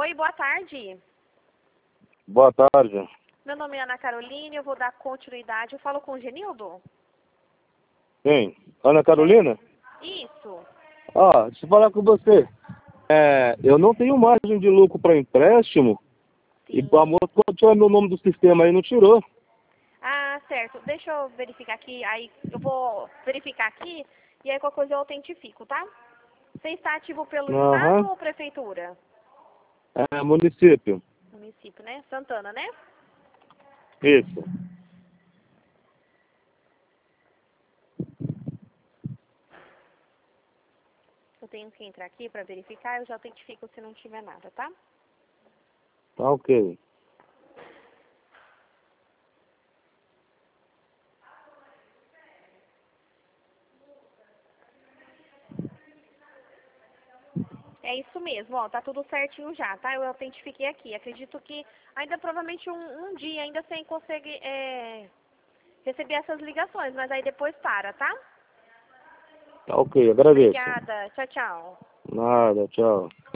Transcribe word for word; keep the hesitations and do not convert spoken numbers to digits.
Oi, boa tarde. Boa tarde. Meu nome é Ana Carolina, eu vou dar continuidade. Eu falo com o Genildo? Quem? Ana Carolina? Isso. Ah, deixa eu falar com você. É, eu não tenho margem de lucro para empréstimo. Sim. E a moça, quando tirar meu nome do sistema aí, não tirou. Ah, certo. Deixa eu verificar aqui. Aí eu vou verificar aqui e aí qualquer coisa eu autentifico, tá? Você está ativo pelo Aham. Estado ou Prefeitura? É, município. Município, né? Santana, né? Isso. Eu tenho que entrar aqui para verificar, eu já autentifico se não tiver nada, tá? Tá ok. É isso mesmo, ó, tá tudo certinho já, tá? Eu autentifiquei aqui. Acredito que ainda provavelmente um, um dia ainda você consegue é, receber essas ligações, mas aí depois para, tá? Tá ok, agradeço. Obrigada. Tchau, tchau. Nada, tchau.